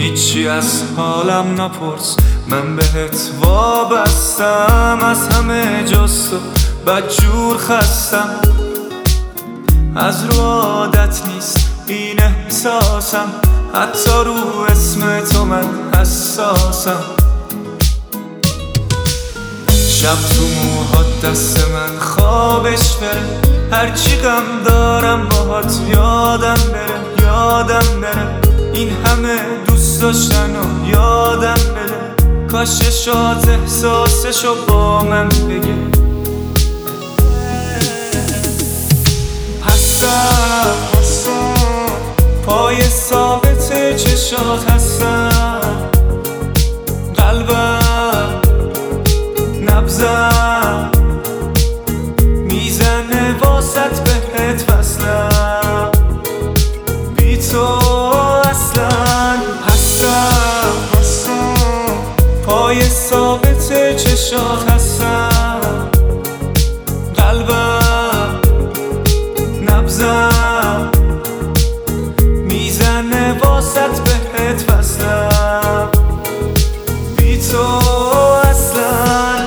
هیچی از حالم نپرس، من بهت وابستم. از همه جز تو بدجور خستم، از رو عادت نیست این احساسم، حتی رو اسم تو من حساسم. شب تو موهات دست من خوابش بره، هرچی غم دارم باهات یادم بره، یادم بره. این همه دوست داشتن و یادم بره، کاش شاد احساسشو با من بگه. هستم پای ثابت چشات، هستم قلبم نبضم میزنه واسط بهت وصلم، بی تو اصلا. هستم پای ثابت چشات، هستم قلبم نبضم میزنه واسط بهت وصلم، بی تو اصلا.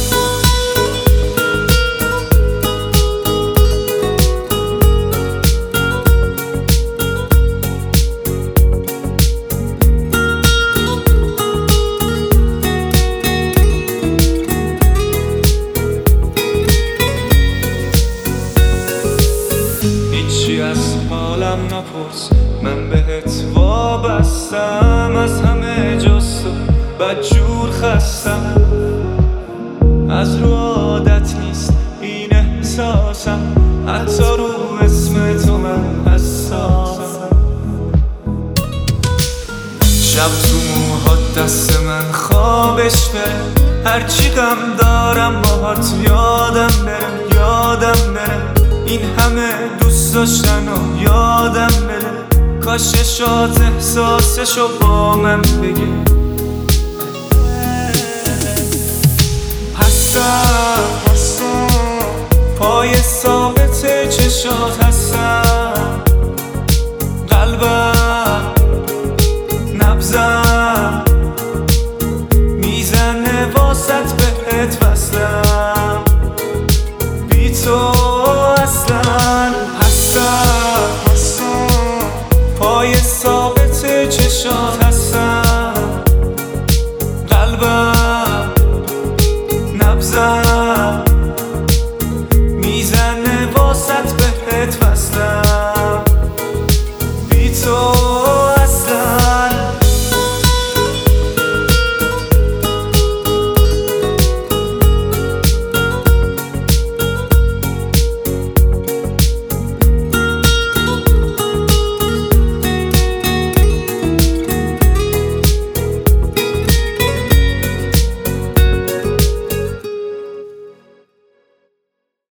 هیچی از حالم نپرس، من بهت وابستم. از همه جز تو بدجور خستم، از رو عادت نیست این احساسم، حتی رو اسم تو من حساسم. شب تو موهات دست من خوابش بره، هرچی غم دارم باهات یادم بره، یادم بره. این همه دوست داشتن و یادم بره، کاش شاد احساسشو با من بگه. هستم پای ثابت چشات، هستم قلبم نبضم میزنه واسط بهت وصلم، بی تو اصلا. هستم پای ثابت چشات، هستم قلبم نبضم میزنه واسط بهت وصلم، بی تو